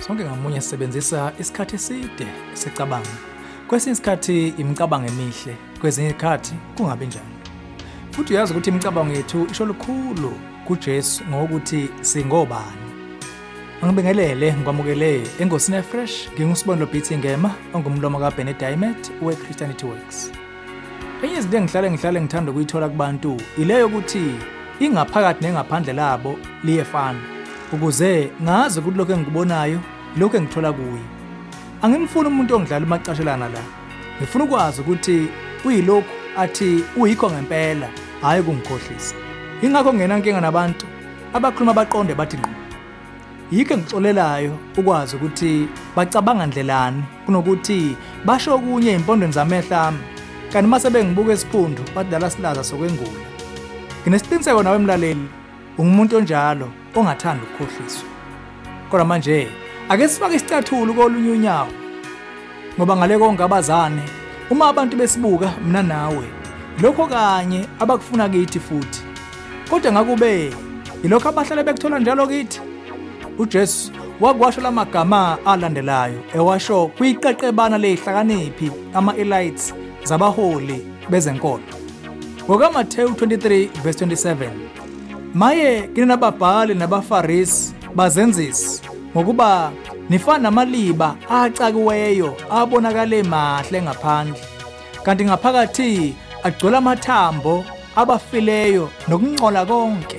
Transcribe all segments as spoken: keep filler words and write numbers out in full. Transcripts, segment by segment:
Sonke ngamunye sisebenzisa isikhathi eside sicabanga. Kwesinye isikhathi imicabango emihle, kwezinye izikhathi kungabi njalo. Futhi uyazi ukuthi imicabango yethu isho lukhulu kuJesu ngokuthi singobani. Angibingelele ngikwamukele engosini fresh ngingusibonelo Beating Ngema ongumlomo kaBennett Diamond we Christianity Works. Enye izinto engihlale ngihlale ngithanda ukuyithola kubantu ileyo ukuthi ingaphakathi nengaphandle labo liyefana. Ukuze ngazi ukuthi lokho engikubonayo lokho engithola kuye. Angimfuni umuntu ongidlala umaqashelana la. Ngifuna ukwazi ukuthi uyilokho athi uyikho ngempela hayi kungikhohlisa. Ingakho ngena inkinga nabantu abakhuluma baqonde bathi ngqo. Yike ngixolelayo ukwazi ukuthi bacabanga ndlelani kunokuthi basho okunye impondweni zamehla ami. Kanti mase bengibuka esiphundu badala silaza sokwengula. Nginesiqiniseko nawe emlaleli ungumuntu onjalo ongathanda ukukhohliswa. Kodwa manje ake sifake isicathulo kolunye unyawo. Ngoba ngale konke abazane uma abantu besibuka mina nawe lokho kanye abakufuna kithi futhi. Kodwa ngakube yilokho abahlale bekuthola njalo kithi. uJesu wakwasho lamagama alandelayo ewasho kwiqeqebana lezihlakaniphi ama-elites zabaholi bezenkolo. NgokaMathewu twenty-three verse twenty-seven, maye kini nababhali nabaFarisi bazenzisi ngokuba nifana namaliba acakiweyo abonakale mahle ngaphandle, kanti ngaphakathi agcola amathambo abafileyo nokungcola konke.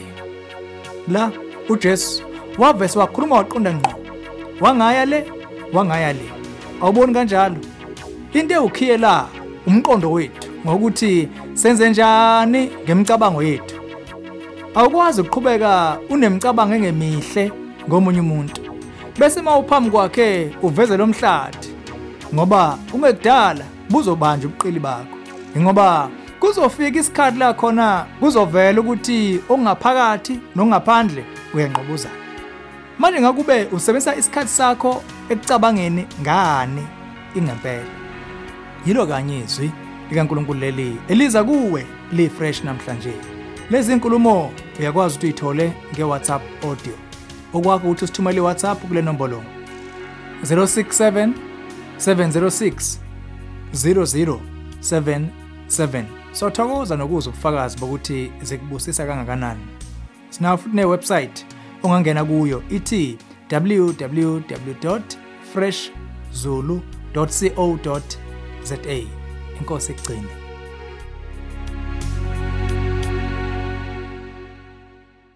La uJesu wavese wakhuluma waqonda ngqo, wangaya le wangaya le. Awuboni kanjalo? Into ewukhiye la umqondo wethu ngokuthi senze njani ngemicabango yethu. Awukwazi ukuqhubeka unemicabango engemihle ngomunye umuntu bese mawuphambi kwakhe uveze lomhlathi, ngoba ungekudala buzobanja ubuqili bakho. Ngoba kuzofika isikhathi la khona kuzovela ukuthi ongaphakathi nongaphandle uyanqobuzana. Manje ngakube usebenzisa isikhathi sakho ekucabangeni ngani ingempela. Yilo kanye izwi likaNkulunkulu leli eliza kuwe li fresh namhlanje. Lezi inkulumo uyakwazi ukuthi uyithole ngeWhatsApp audio. Okwakho ukuthi usithumele iWhatsApp kule nombolo zero six seven seven zero six zero zero seven seven. So thokoza nokuzwa ubufakazi bokuthi zikubusisa kangakanani. Sinayo futhi ne-website ongangena kuyo ithi w w w dot fresh zulu dot co dot za. Inkosi igcine.